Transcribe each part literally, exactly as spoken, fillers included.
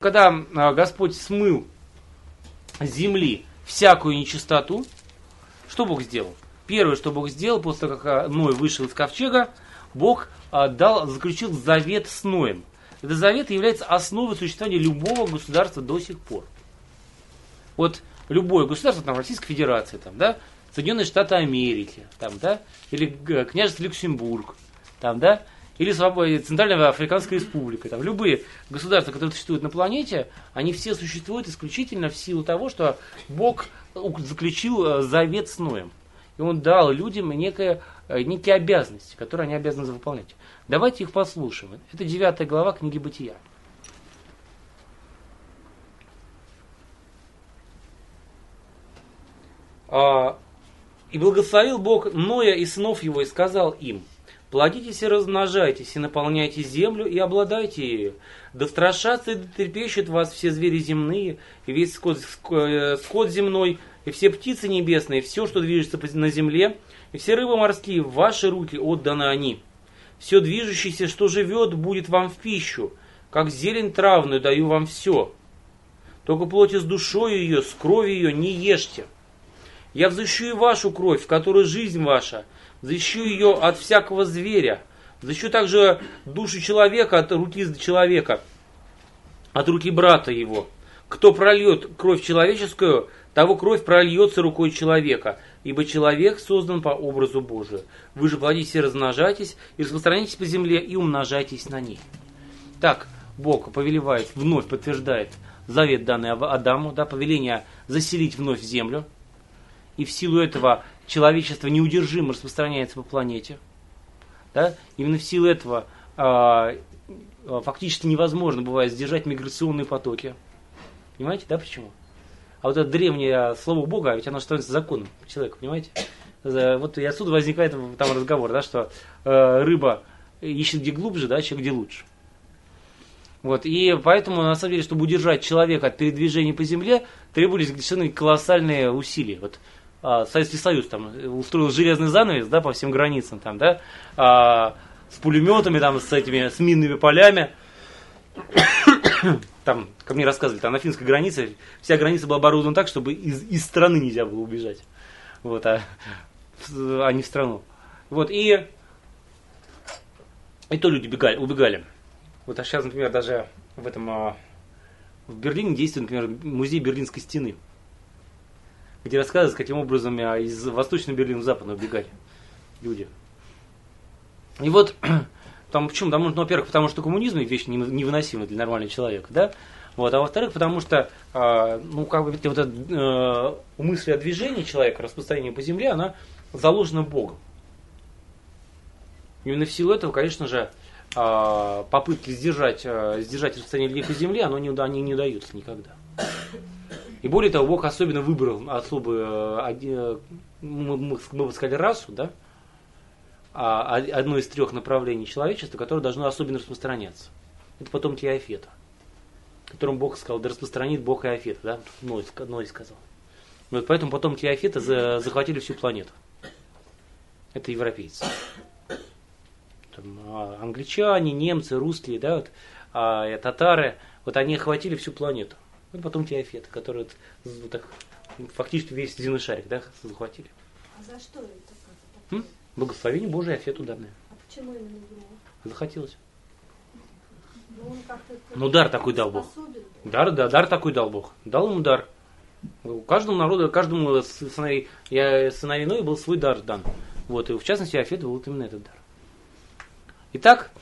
Когда Господь смыл с земли всякую нечистоту, что Бог сделал? Первое, что Бог сделал, после того, как Ной вышел из ковчега, Бог дал, заключил завет с Ноем. Этот завет является основой существования любого государства до сих пор. Вот любое государство, там, Российская Федерация, там, да, Соединенные Штаты Америки, там, да, или княжество Люксембург, там, да, или Центральная Африканская Республика. Там, любые государства, которые существуют на планете, они все существуют исключительно в силу того, что Бог заключил завет с Ноем. И Он дал людям некое, некие обязанности, которые они обязаны выполнять. Давайте их послушаем. Это девятая глава книги Бытия. «И благословил Бог Ноя и сынов его, и сказал им: плодитесь и размножайтесь, и наполняйте землю, и обладайте ею. Да страшатся и дотрепещут вас все звери земные, и весь скот, скот земной, и все птицы небесные, и все, что движется на земле, и все рыбы морские, в ваши руки отданы они. Все движущееся, что живет, будет вам в пищу, как зелень травную даю вам все. Только плоти с душою ее, с кровью ее не ешьте. Я взыщу и вашу кровь, в которой жизнь ваша, взыщу ее от всякого зверя, взыщу также душу человека от руки человека, от руки брата его. Кто прольет кровь человеческую, того кровь прольется рукой человека, ибо человек создан по образу Божию. Вы же плодитесь и размножайтесь, и распространяйтесь по земле, и умножайтесь на ней». Так Бог повелевает, вновь подтверждает завет, данный Адаму, да, повеление заселить вновь землю. И в силу этого человечество неудержимо распространяется по планете. Да? Именно в силу этого а, фактически невозможно бывает сдержать миграционные потоки. Понимаете, да, почему? А вот это древнее слово Бога, ведь оно становится законом человека, понимаете? Вот и отсюда возникает там разговор, да, что э, рыба ищет где глубже, да, чем где лучше. Вот, и поэтому, на самом деле, чтобы удержать человека от передвижения по земле, требовались совершенно колоссальные усилия. Вот, а, Советский Союз там устроил железный занавес, да, по всем границам, там, да, а, с пулеметами, там, с этими, с минными полями. Там, как мне рассказывали, там на финской границе вся граница была оборудована так, чтобы из, из страны нельзя было убежать. Вот, а, а не в страну. Вот, и, и то люди бегали, убегали. Вот, а сейчас, например, даже в этом, в Берлине действует, например, музей Берлинской стены, где рассказывается, каким образом из Восточного Берлина в Западный убегали люди. И вот, там, почему? Там, ну, во-первых, потому что коммунизм вещь невыносимая для нормального человека, да? Вот, а во-вторых, потому что, ну, как бы, вот эта мысль о движении человека, распространении по земле, она заложена Богом. Именно в силу этого, конечно же, попытки сдержать, сдержать распространение людей по земле, оно не, они не удаются никогда. И более того, Бог особенно выбрал особую, мы, мы бы сказали, расу, да? Одно из трех направлений человечества, которое должно особенно распространяться. Это потомки Иафета, которым Бог сказал: да распространит Бог Иафета, да? Ной, Ной сказал. Вот поэтому потомки Иафета за, захватили всю планету. Это европейцы. Там, англичане, немцы, русские, да, вот, а, татары, вот они охватили всю планету. Вот потомки Иафета, которые вот, вот так, фактически весь земной шарик, да, захватили. А за что это? М? Благословение Божие Иафету данное. А почему именно ему? Захотелось. Ну, ну дар такой дал Бог. Дар, да, дар такой дал Бог. Дал ему дар. У каждому народу, каждому сыновей, я, сыновей Ноя был свой дар дан. Вот, и в частности Иафету был вот именно этот дар. Итак,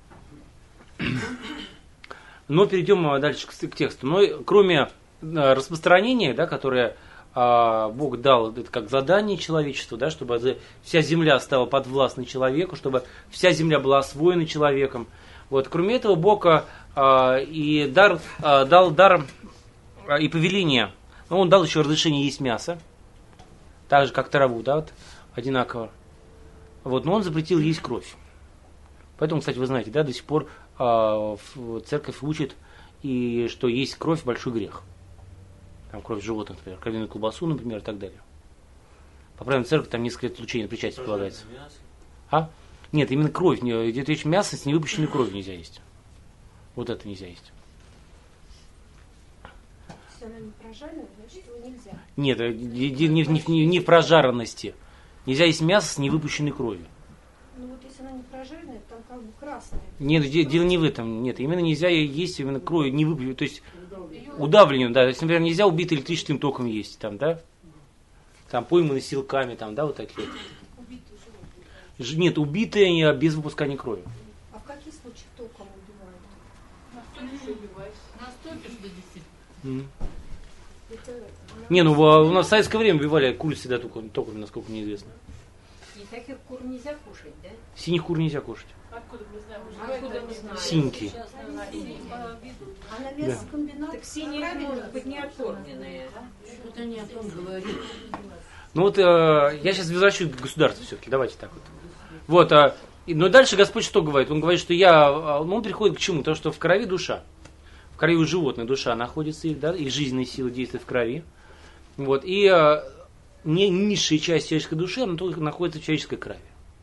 но перейдем дальше к, к тексту. Но кроме распространения, да, которое а, Бог дал это как задание человечеству, да, чтобы вся земля стала подвластной человеку, чтобы вся земля была освоена человеком. Вот, кроме этого, Бог а, и дар, а, дал дар а, и повеление. Но он дал еще разрешение есть мясо, так же как траву, да, вот, одинаково. Вот, но он запретил есть кровь. Поэтому, кстати, вы знаете, да, до сих пор э, церковь учит, и что есть кровь большой грех. Там кровь животных, например, кровяную колбасу, например, и так далее. По правилам церкви там несколько лет отлучения причастия полагается. А? Нет, именно кровь. Идет речь, мясо с невыпущенной кровью нельзя есть. Вот это нельзя есть. если она не прожаренная, значит его нельзя. Нет, э, не, не, не, не, не в прожаренности. Нельзя есть мясо с невыпущенной кровью. Ну вот если она не прожаренная, там как бы красная. Нет, де- дело не в этом. Нет, именно нельзя есть именно кровь не выпущенную, то есть удавленную, да. То есть, например, нельзя убить электрическим током есть, там, да? Там пойманы силками, там, да, вот такие вот. Ж- Нет, убитые они а без выпускания крови. А в каких случаях током убивают? Наступишь до десяти. М. Это она- Не, ну а у нас в советское время убивали куриц всегда только, током, насколько мне известно. И таких кур нельзя кушать, да? Синих кур нельзя кушать. Откуда мы знаем? Откуда мы знаем? Синьки. Сейчас на виду. А на мясокомбинат? Так синяя может быть не оформленная. Что-то не о том говорит. Ну вот э, я сейчас возвращусь к государству все-таки, давайте так вот. Вот, а, и- но дальше Господь что говорит? Он говорит, что я, а, ну, он приходит к чему? Потому что в крови душа. В крови у животных душа находится, их, да, их жизненные силы действуют в крови. Вот, и а, не, низшая часть человеческой души, она только находится в человеческой крови.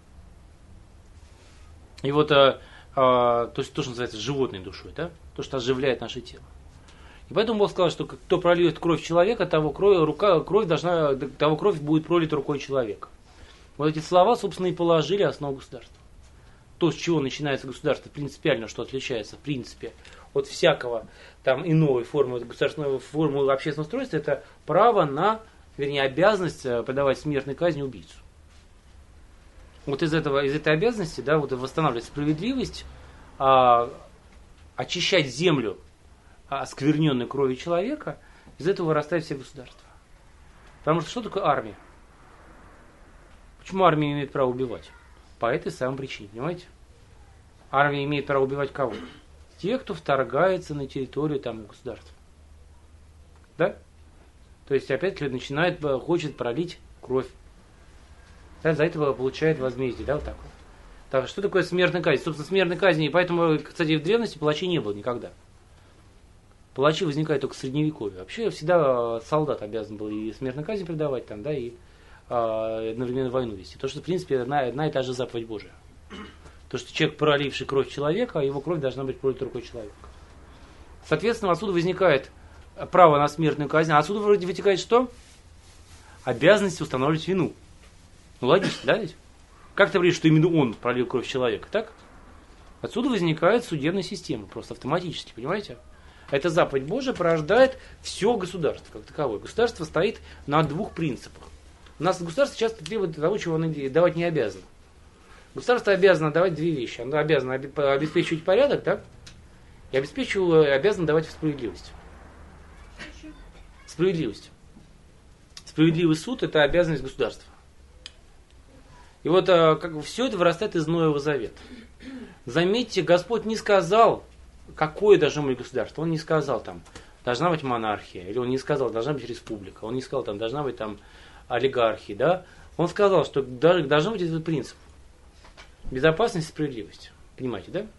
И вот, а, а, то есть то, что называется животной душой, да? То, что оживляет наше тело. И поэтому Бог сказал, что кто прольет кровь человека, того кровь, рука, кровь должна, того кровь будет пролита рукой человека. Вот эти слова, собственно, и положили основу государства. То, с чего начинается государство, принципиально, что отличается, в принципе, от всякого там иной формы государственного формы общественного устройства, это право на, вернее, обязанность э, подавать смертной казни убийцу. Вот из этого, из этой обязанности, да, вот восстанавливать справедливость, а, очищать землю оскверненной кровью человека, из этого вырастает все государства. Потому что что такое армия? Почему армия имеет право убивать? По этой самой причине, понимаете? Армия имеет право убивать кого? Тех, кто вторгается на территорию там государства. Да? То есть опять начинает, хочет пролить кровь. Да, за это получает возмездие, да, вот так вот. Так, что такое смертная казнь? Собственно, смертной казни, и поэтому, кстати, в древности палачей не было никогда. Палачи возникают только в средневековье. Вообще всегда солдат обязан был и смертной казни предавать, там, да, и а, одновременно войну вести. То, что, в принципе, одна, одна и та же заповедь Божия. То, что человек, проливший кровь человека, его кровь должна быть пролита рукой человека. Соответственно, отсюда возникает право на смертную казнь. А отсюда вроде вытекает что? Обязанность устанавливать вину. Ну, логично, да ведь? Как ты говоришь, что именно он пролил кровь человека, так? Отсюда возникает судебная система, просто автоматически, понимаете? Эта заповедь Божия порождает все государство как таковое. Государство стоит на двух принципах. У нас государство часто требует того, чего оно давать не обязано. Государство обязано давать две вещи. Оно обязано обеспечивать порядок, да? И обеспечивает, обязано давать справедливость. Справедливость. Справедливый суд – это обязанность государства. И вот как, все это вырастает из Нового Завета. Заметьте, Господь не сказал, какое должно быть государство. Он не сказал, там, должна быть монархия, или он не сказал, должна быть республика, он не сказал, там, должна быть там, олигархия, да? Он сказал, что должен быть этот принцип. Безопасность и справедливость. Понимаете, да?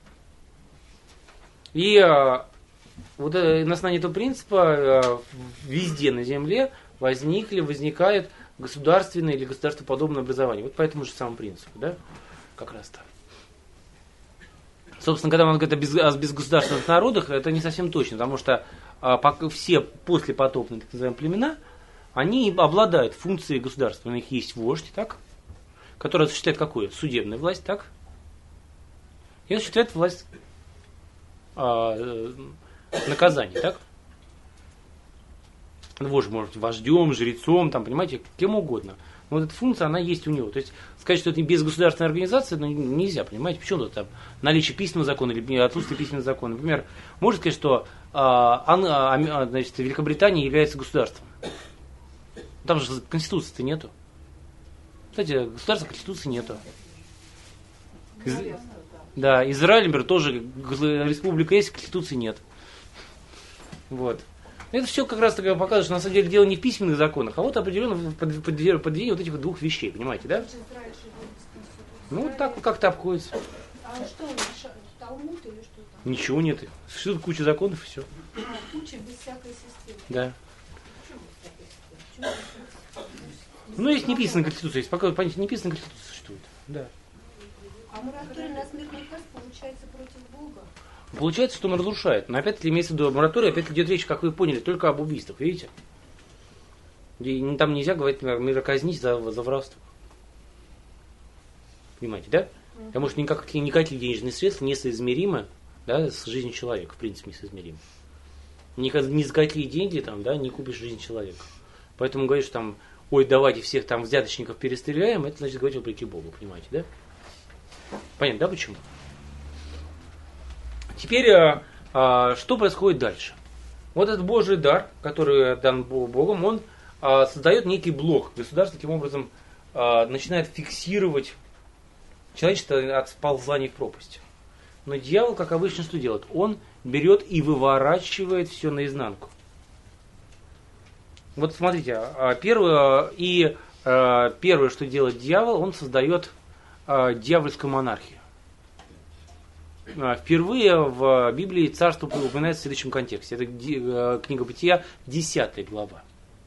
И а, вот а, на основании этого принципа а, везде на земле возникли, возникает государственное или государствоподобное образование. Вот по этому же самому принципу, да? Как раз так. Собственно, когда он говорит о, без, о безгосударственных народах, это не совсем точно, потому что а, пока все послепотопные, так называемые, племена, они обладают функцией государства. У них есть вождь, так? Который осуществляет какую? Судебную власть, так? И осуществляет власть а, э, наказания, так? Вождь может быть вождем, жрецом, там, понимаете, кем угодно. Но вот эта функция, она есть у него. То есть сказать, что это без государственной организации, ну, нельзя, понимаете, почему это там наличие письменного закона или отсутствие письменного закона. Например, можно сказать, что а, а, значит, Великобритания является государством. Там же Конституции-то нету. Кстати, государственной Конституции нету. Из... Да, Израиль, например, тоже республика есть, Конституции нет. Вот. Это все как раз таки показывает, что на самом деле дело не в письменных законах, а вот определенно подведение вот этих двух вещей, понимаете, да? Ну, так как-то обходится. А что он решает? Талмуд или что там? Ничего нет. Существует куча законов и все. А, куча без всякой системы. Да. Ну, есть неписанная конституция, есть пока понятие неписанная конституция существует. Да. А мораторий на смертную казнь получается против Бога? Получается, что он разрушает. Но опять-таки имеется в виду мораторий, опять идет речь, как вы поняли, только об убийствах, видите? И там нельзя говорить, например, казнить за, за воровство. Понимаете, да? Потому что никакие, никакие денежные средства несоизмеримы, да, с жизнью человека, в принципе, несоизмеримы. Ни, ни за какие деньги там, да, не купишь жизнь человека. Поэтому говоришь, что там, ой, давайте всех там взяточников перестреляем, это значит говорить вопреки Богу, понимаете, да? Понятно, да, почему? Теперь, а, а, что происходит дальше? Вот этот Божий дар, который дан Богом, он а, создает некий блок. Государство таким образом а, начинает фиксировать человечество от сползания в пропасть. Но дьявол, как обычно, что делает? Он берет и выворачивает все наизнанку. Вот смотрите, первое, и первое, что делает дьявол, он создает дьявольскую монархию. Впервые в Библии царство упоминается в следующем контексте. Это книга Бытия, десятая глава.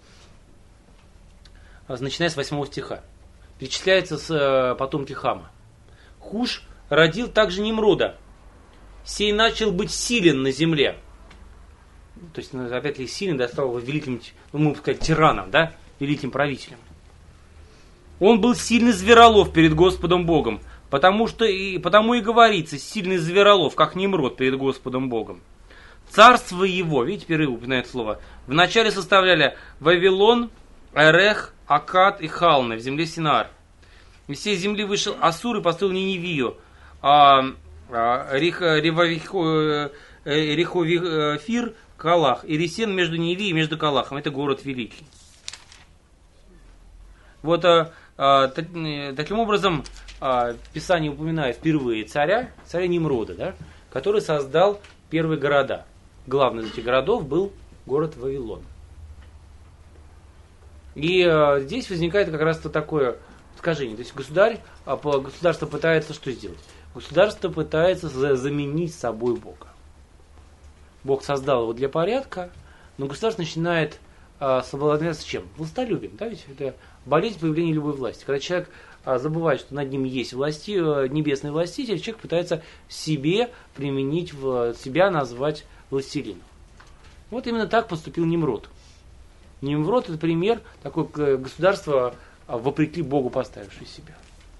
Начиная с восьмого стиха. Перечисляется с потомки Хама. Хуш родил также Немрода. Сей начал быть силен на земле. То есть, опять-таки, силен достал его великим, ну, можно сказать, тираном, да, великим правителем. Он был сильный зверолов перед Господом Богом, потому что и потому и говорится, сильный зверолов, как Немрод перед Господом Богом. Царство его, видите, впервые упоминает слово, вначале составляли Вавилон, Эрех, Акад и Халны в земле Синаар. Из всей земли вышел Ассур и построил Ниневию, а, а, Реховифир, Калах, и Ресен между Ниневией и между Калахом. Это город великий. Вот а, а, так, таким образом а, Писание упоминает впервые царя, царя Немрода, да, который создал первые города. Главный из этих городов был город Вавилон. И а, здесь возникает как раз то такое искажение. То есть государь, а, государство пытается что сделать? Государство пытается заменить собой Бога. Бог создал его для порядка, но государство начинает а, соблазняться чем? Властолюбием. Да? Ведь это болезнь появления любой власти. Когда человек а, забывает, что над ним есть власти, небесный властитель, человек пытается себе применить, в, себя назвать властелином. Вот именно так поступил Немрод. Немрод — это пример такое государства, вопреки Богу поставившее себя.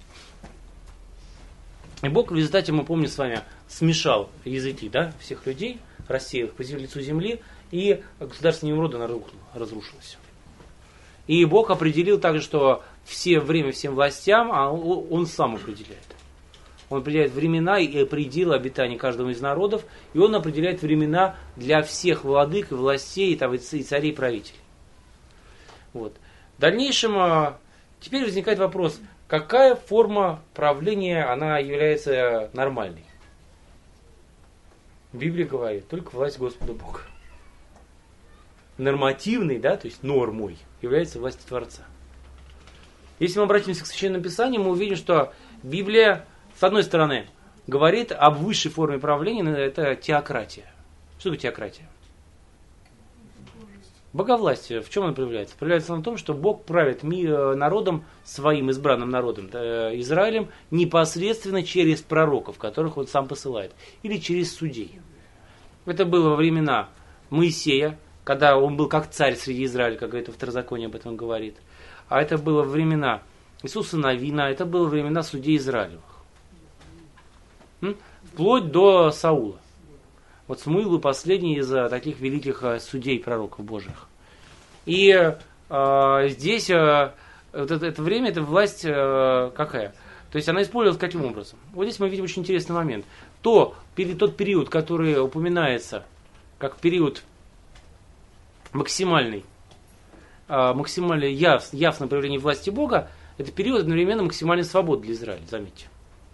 И Бог в результате, мы помним с вами, смешал языки, да, всех людей, рассеял их по лицу земли, и государство Немрода разрушилось. И Бог определил также, что все время всем властям, а Он сам определяет. Он определяет времена и пределы обитания каждого из народов, и Он определяет времена для всех владык и властей, и царей и правителей. Вот. В дальнейшем теперь возникает вопрос, какая форма правления она является нормальной? Библия говорит, только власть Господа Бога. Нормативной, да, то есть нормой, является власть Творца. Если мы обратимся к Священному Писанию, мы увидим, что Библия, с одной стороны, говорит об высшей форме правления, это теократия. Что такое теократия? Боговластие, в чем оно проявляется? Проявляется в том, что Бог правит мир, народом, своим избранным народом, Израилем, непосредственно через пророков, которых Он сам посылает, или через судей. Это было во времена Моисея, когда он был как царь среди Израиля, как говорит Второзаконие, об этом говорит. А это было во времена Иисуса Навина, это было во времена судей Израилевых. Вплоть до Саула. Вот Самуил был последний из таких великих судей пророков Божьих. И э, здесь э, вот это, это время, эта власть э, какая? То есть она использовалась каким образом? Вот здесь мы видим очень интересный момент. То, тот период, который упоминается как период максимальный, э, максимально яв, явное проявление власти Бога, это период одновременно максимальной свободы для Израиля, заметьте.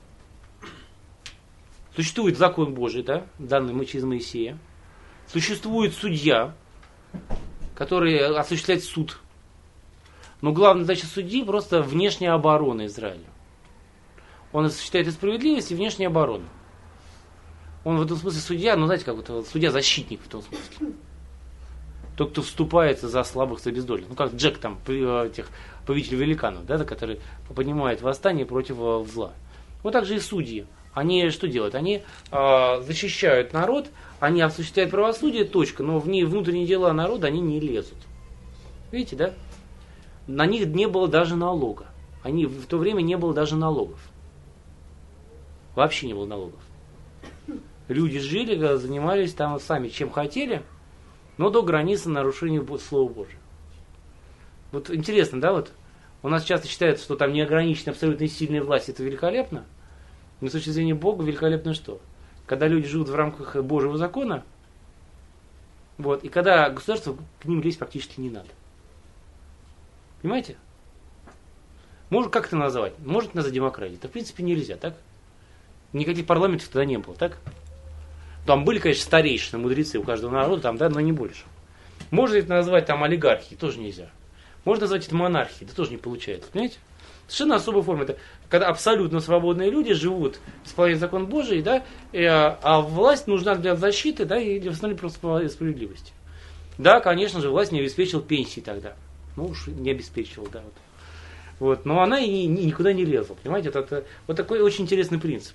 Существует закон Божий, да, данный мы через Моисея. Существует судья, который осуществляет суд. Но главная задача судьи просто внешняя оборона Израиля. Он осуществляет и справедливость, и внешнюю оборону. Он в этом смысле судья, ну знаете, как вот судья-защитник в том смысле. Тот, кто вступается за слабых, за бездольных. Ну как Джек там, этих повелитель великанов, да, который поднимает восстание против зла. Вот так же и судьи. Они что делают? Они э, защищают народ, они осуществляют правосудие, точка, но в внутренние дела народа они не лезут. Видите, да? На них не было даже налога. Они, в то время не было даже налогов. Вообще не было налогов. Люди жили, занимались там сами чем хотели, но до границы нарушения Слова Божьего. Вот интересно, да, вот у нас часто считается, что там неограниченная абсолютно сильная власть, это великолепно. Но с точки зрения Бога великолепно что? Когда люди живут в рамках Божьего закона, вот, и когда государство к ним лезть практически не надо. Понимаете? Может, как это назвать? Может назвать демократией? Это в принципе нельзя, так? Никаких парламентов тогда не было, так? Там были, конечно, старейшины, мудрецы у каждого народа, там, да, но не больше. Можно это назвать там олигархией, тоже нельзя. Можно назвать это монархией, это тоже не получается, понимаете? Совершенно особая форма. Это когда абсолютно свободные люди живут, исполняют закон Божий, да, и, а, а власть нужна для защиты, да, и для восстановления справедливости. Да, конечно же, власть не обеспечила пенсии тогда. Ну уж не обеспечивала, да. Вот. Вот. Но она и, и никуда не лезла, понимаете? Это, это вот такой очень интересный принцип.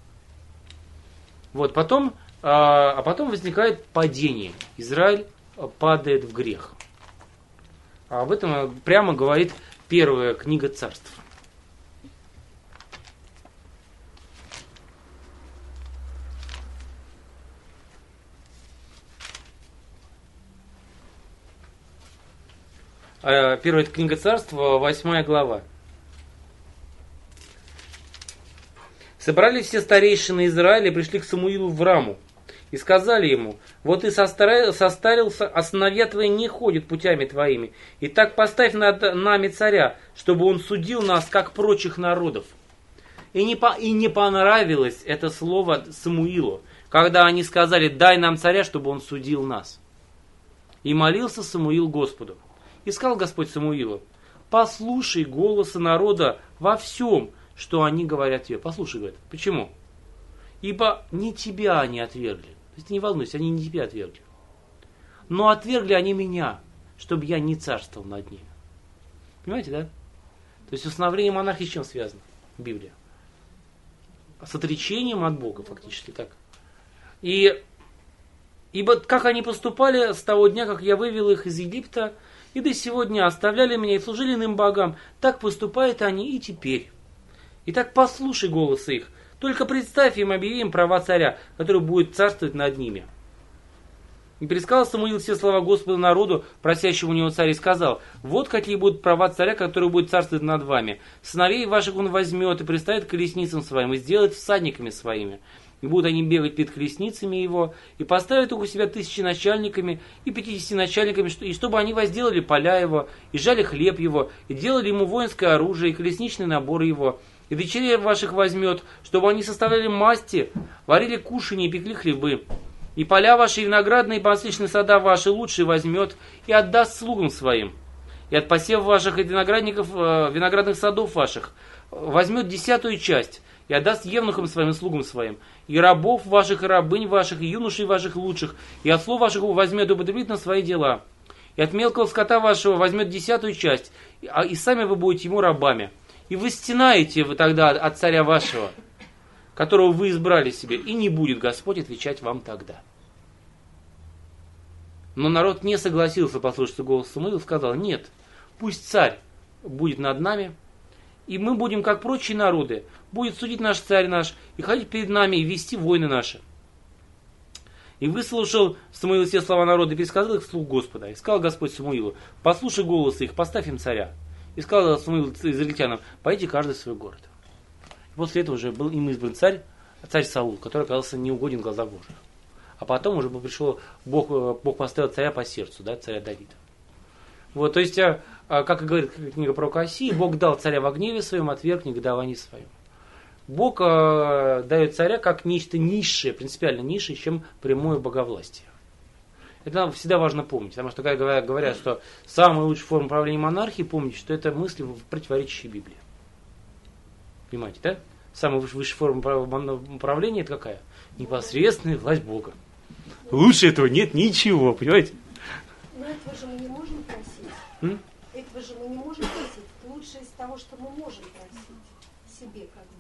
Вот, потом, а, а потом возникает падение. Израиль падает в грех. Об этом прямо говорит первая книга Царств. Первая книга Царств, восьмая глава. Собрались все старейшины Израиля и пришли к Самуилу в Раму. И сказали ему: вот ты состарился, а сыновья твои не ходят путями твоими. И так поставь над нами царя, чтобы он судил нас, как прочих народов. И не, по, и не понравилось это слово Самуилу, когда они сказали: дай нам царя, чтобы он судил нас. И молился Самуил Господу. И сказал Господь Самуилу: послушай голоса народа во всем, что они говорят тебе. Послушай, говорит. Почему? Ибо не тебя они отвергли. То есть не волнуйся, они не тебя отвергли. Но отвергли они меня, чтобы я не царствовал над ними. Понимаете, да? То есть установление монархии с чем связано? Библия. С отречением от Бога, фактически так. И ибо как они поступали с того дня, как я вывел их из Египта, и до сегодня оставляли меня и служили иным богам, так поступают они и теперь. Итак, послушай голос их. Только представь им, объяви им права царя, который будет царствовать над ними. И пересказал Самуил все слова Господа народу, просящему у него царя, и сказал: вот какие будут права царя, который будет царствовать над вами. Сыновей ваших он возьмет и приставит к колесницам своим, и сделает всадниками своими. И будут они бегать перед колесницами его, и поставят их у себя тысячи начальниками и пятидесяти начальниками, и чтобы они возделали поля его, и жали хлеб его, и делали ему воинское оружие, и колесничный набор его. И дочерей ваших возьмет, чтобы они составляли масти, варили кушанье и пекли хлебы. И поля ваши, и виноградные, и масличные сада ваши лучшие возьмет и отдаст слугам своим. И от посев ваших и виноградников, виноградных садов ваших возьмет десятую часть и отдаст евнухам своим и слугам своим. И рабов ваших, и рабынь ваших, и юношей ваших лучших, и от слов ваших возьмет и употребит на свои дела. И от мелкого скота вашего возьмет десятую часть, и сами вы будете ему рабами. И вы стенаете вы тогда от царя вашего, которого вы избрали себе, и не будет Господь отвечать вам тогда. Но народ не согласился послушать голос Самуила, сказал: нет, пусть царь будет над нами, и мы будем, как прочие народы, будет судить наш царь наш, и ходить перед нами, и вести войны наши. И выслушал Самуил все слова народа, и пересказал их вслух Господа. И сказал Господь Самуилу: послушай голос их, поставь им царя. И сказал Самуил израильтянам: пойдите каждый в свой город. И после этого уже был им избран царь, царь Саул, который оказался неугоден в глазах Божьих. А потом уже пришел Бог, Бог поставил царя по сердцу, да, царя Давида. Вот, то есть, как и говорит книга пророка Осии, Бог дал царя во гневе своем, отверг негодовании своем. Бог э, дает царя как нечто низшее, принципиально низшее, чем прямое боговластие. Это всегда важно помнить, потому что когда говорят, что самая лучшая форма правления монархии, помните, что это мысли, противоречащие Библии. Понимаете, да? Самая высшая форма правления это какая? Непосредственная власть Бога. Лучше этого нет ничего, понимаете? Но этого же мы не можем просить. М? Этого же мы не можем просить. Лучше из того, что мы можем просить себе как